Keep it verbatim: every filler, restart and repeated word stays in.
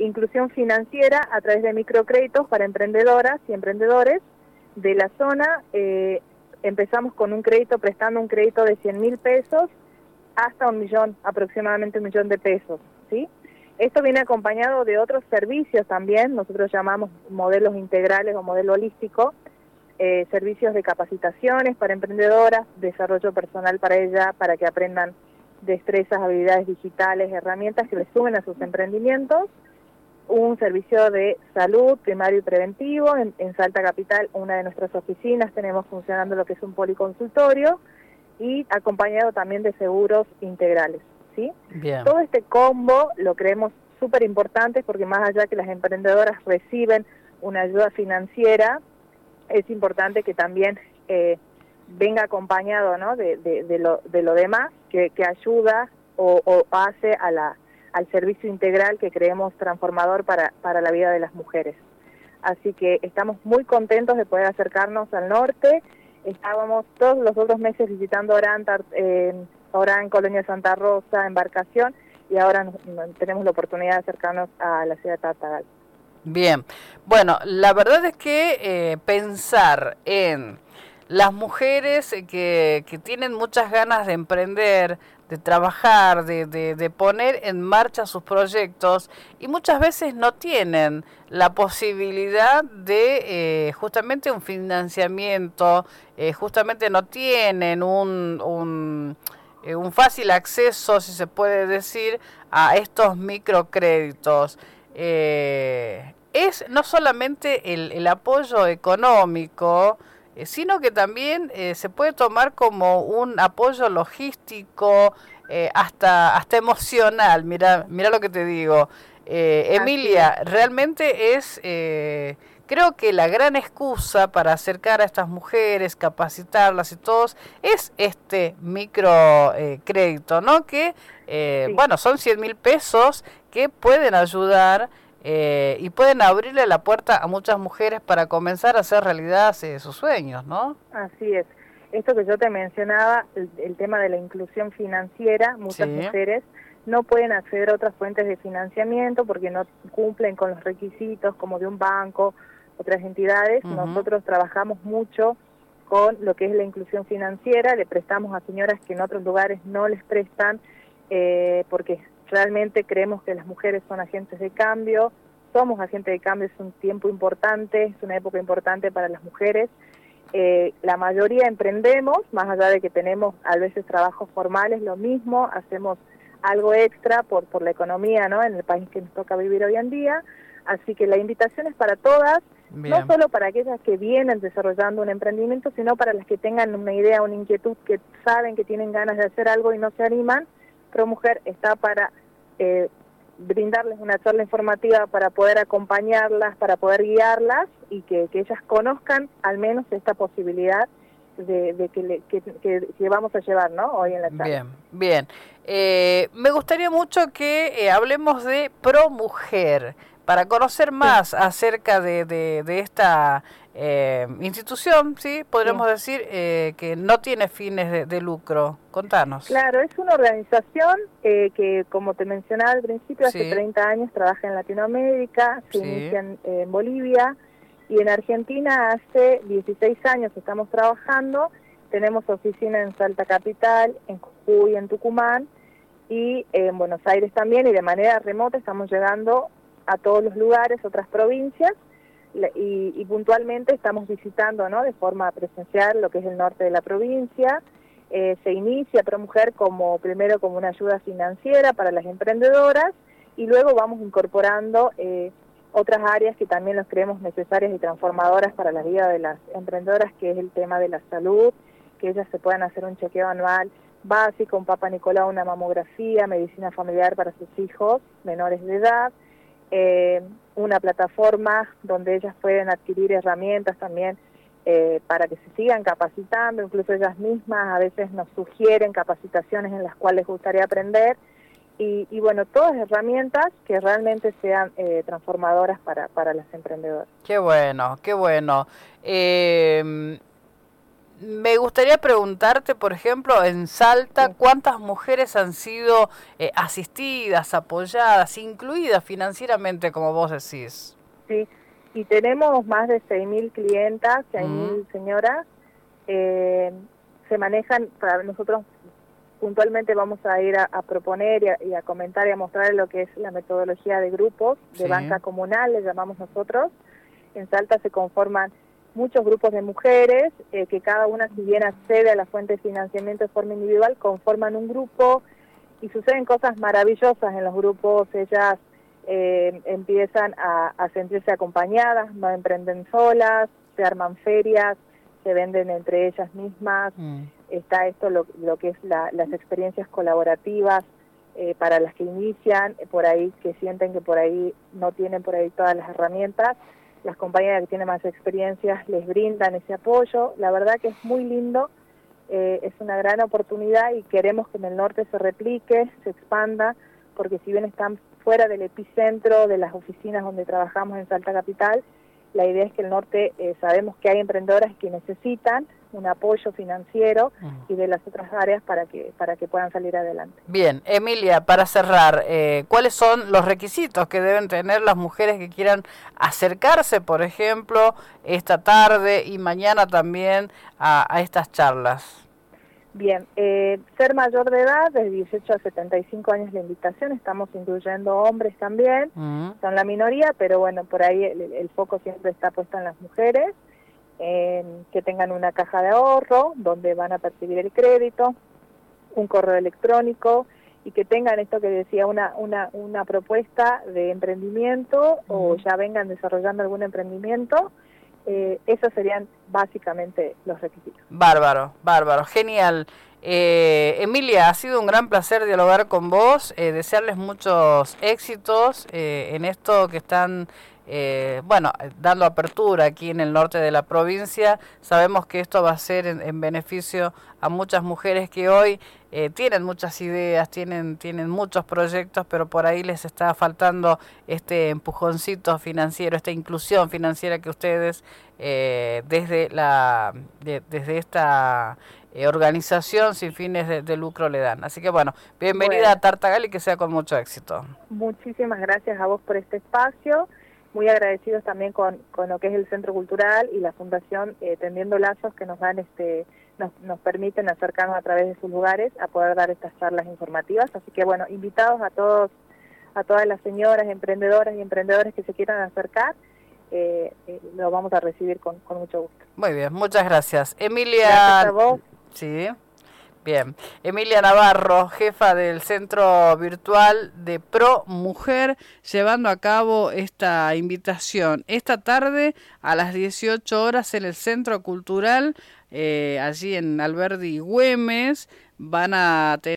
inclusión financiera a través de microcréditos para emprendedoras y emprendedores de la zona. Eh, empezamos con un crédito, prestando un crédito de cien mil pesos hasta un millón, aproximadamente un millón de pesos, ¿sí? Esto viene acompañado de otros servicios también, nosotros llamamos modelos integrales o modelo holístico, eh, servicios de capacitaciones para emprendedoras, desarrollo personal para ellas, para que aprendan destrezas, habilidades digitales, herramientas que les sumen a sus emprendimientos, un servicio de salud primario y preventivo, en, en Salta Capital, una de nuestras oficinas, tenemos funcionando lo que es un policonsultorio, y acompañado también de seguros integrales, ¿sí? Bien. Todo este combo lo creemos súper importante porque más allá que las emprendedoras reciben una ayuda financiera, es importante que también eh, venga acompañado, ¿no?, de, de, de, lo, de lo demás que, que ayuda o, o hace a la, al servicio integral que creemos transformador para, para la vida de las mujeres. Así que estamos muy contentos de poder acercarnos al norte. Estábamos todos los otros meses visitando Orán, eh, Orán, Colonia Santa Rosa, Embarcación, y ahora nos, nos, tenemos la oportunidad de acercarnos a la ciudad de Tartagal. Bien, bueno, la verdad es que eh, pensar en las mujeres que, que tienen muchas ganas de emprender, de trabajar, de, de, de poner en marcha sus proyectos y muchas veces no tienen la posibilidad de eh, justamente un financiamiento, eh, justamente no tienen un, un, eh, un fácil acceso, si se puede decir, a estos microcréditos. Eh, es no solamente el, el apoyo económico, eh, sino que también eh, se puede tomar como un apoyo logístico, eh, hasta hasta emocional. Mira, mira lo que te digo. Eh, Emilia, es. realmente es, eh, creo que la gran excusa para acercar a estas mujeres, capacitarlas y todos, es este microcrédito, eh, ¿no? Que, eh, sí. bueno, son cien mil pesos que pueden ayudar eh, y pueden abrirle la puerta a muchas mujeres para comenzar a hacer realidad eh, sus sueños, ¿no? Así es. Esto que yo te mencionaba, el, el tema de la inclusión financiera, muchas sí. mujeres no pueden acceder a otras fuentes de financiamiento porque no cumplen con los requisitos como de un banco, otras entidades. Uh-huh. Nosotros trabajamos mucho con lo que es la inclusión financiera, le prestamos a señoras que en otros lugares no les prestan, eh, porque realmente creemos que las mujeres son agentes de cambio, somos agentes de cambio, es un tiempo importante, es una época importante para las mujeres. Eh, la mayoría emprendemos, más allá de que tenemos a veces trabajos formales, lo mismo, hacemos algo extra por, por la economía, ¿no?, en el país que nos toca vivir hoy en día. Así que la invitación es para todas, Bien. no solo para aquellas que vienen desarrollando un emprendimiento, sino para las que tengan una idea, una inquietud, que saben que tienen ganas de hacer algo y no se animan. ProMujer está para eh, brindarles una charla informativa, para poder acompañarlas, para poder guiarlas y que, que ellas conozcan al menos esta posibilidad de, de que, le, que, que, que vamos a llevar, ¿no?, hoy en la charla. Bien, bien. Eh, me gustaría mucho que eh, hablemos de ProMujer, para conocer más sí. acerca de, de, de esta eh, institución, ¿sí? Podríamos sí. decir eh, que no tiene fines de, de lucro. Contanos. Claro, es una organización eh, que, como te mencionaba al principio, hace sí. treinta años trabaja en Latinoamérica, se sí. inicia en, en Bolivia, y en Argentina hace dieciséis años estamos trabajando. Tenemos oficina en Salta Capital, en Jujuy, en Tucumán, y en Buenos Aires también, y de manera remota estamos llegando a todos los lugares, otras provincias, y, y puntualmente estamos visitando, ¿no?, de forma presencial lo que es el norte de la provincia. Eh, se inicia ProMujer como, primero como una ayuda financiera para las emprendedoras, y luego vamos incorporando eh, otras áreas que también los creemos necesarias y transformadoras para la vida de las emprendedoras, que es el tema de la salud, que ellas se puedan hacer un chequeo anual básico, un Papa Nicolau, una mamografía, medicina familiar para sus hijos menores de edad, eh, una plataforma donde ellas pueden adquirir herramientas también eh, para que se sigan capacitando, incluso ellas mismas a veces nos sugieren capacitaciones en las cuales les gustaría aprender, y, y bueno, todas herramientas que realmente sean eh, transformadoras para, para las emprendedoras. Qué bueno, qué bueno. Eh... Me gustaría preguntarte, por ejemplo, en Salta, sí. ¿cuántas mujeres han sido eh, asistidas, apoyadas, incluidas financieramente, como vos decís? Sí, y tenemos más de seis mil clientas, seis mil mm. señoras. Eh, se manejan, para nosotros puntualmente vamos a ir a, a proponer y a, y a comentar y a mostrar lo que es la metodología de grupos, de sí. banca comunal, le llamamos nosotros. En Salta se conforman muchos grupos de mujeres, eh, que cada una, si bien accede a la fuente de financiamiento de forma individual, conforman un grupo y suceden cosas maravillosas en los grupos. Ellas eh, empiezan a, a sentirse acompañadas, no emprenden solas, se arman ferias, se venden entre ellas mismas. Mm. Está esto, lo, lo que es la, las experiencias colaborativas eh, para las que inician, por ahí que sienten que por ahí no tienen por ahí todas las herramientas. Las compañeras que tienen más experiencias les brindan ese apoyo. La verdad que es muy lindo, eh, es una gran oportunidad y queremos que en el norte se replique, se expanda, porque si bien están fuera del epicentro de las oficinas donde trabajamos en Salta Capital, la idea es que el norte, eh, sabemos que hay emprendedoras que necesitan un apoyo financiero y de las otras áreas para que para que puedan salir adelante. Bien, Emilia, para cerrar, eh, ¿cuáles son los requisitos que deben tener las mujeres que quieran acercarse, por ejemplo, esta tarde y mañana también a, a estas charlas? Bien, eh, ser mayor de edad, de dieciocho a setenta y cinco años la invitación, estamos incluyendo hombres también, uh-huh. son la minoría, pero bueno, por ahí el, el foco siempre está puesto en las mujeres. Eh, que tengan una caja de ahorro donde van a percibir el crédito, un correo electrónico y que tengan esto que decía, una una una propuesta de emprendimiento uh-huh. o ya vengan desarrollando algún emprendimiento. Eh, esos serían básicamente los requisitos. Bárbaro, bárbaro, genial. Eh, Emilia, ha sido un gran placer dialogar con vos, eh, desearles muchos éxitos eh, en esto que están, eh, bueno, dando apertura aquí en el norte de la provincia. Sabemos que esto va a ser en, en beneficio a muchas mujeres que hoy eh, tienen muchas ideas, tienen, tienen muchos proyectos, pero por ahí les está faltando este empujoncito financiero, esta inclusión financiera que ustedes eh, desde la de, desde esta eh, organización sin fines de, de lucro le dan. Así que bueno, bienvenida bueno. a Tartagal y que sea con mucho éxito. Muchísimas gracias a vos por este espacio. Muy agradecidos también con, con lo que es el Centro Cultural y la Fundación eh, Tendiendo Lazos, que nos dan este nos, nos permiten acercarnos a través de sus lugares a poder dar estas charlas informativas. Así que bueno, invitados a todos, a todas las señoras emprendedoras y emprendedores que se quieran acercar, eh, eh, lo vamos a recibir con, con mucho gusto. Muy bien, muchas gracias. Emilia. Gracias a vos. Sí. Bien, Emilia Navarro, jefa del Centro Virtual de Pro Mujer, llevando a cabo esta invitación esta tarde a las dieciocho horas en el Centro Cultural, eh, allí en Alberdi Güemes. Van a tener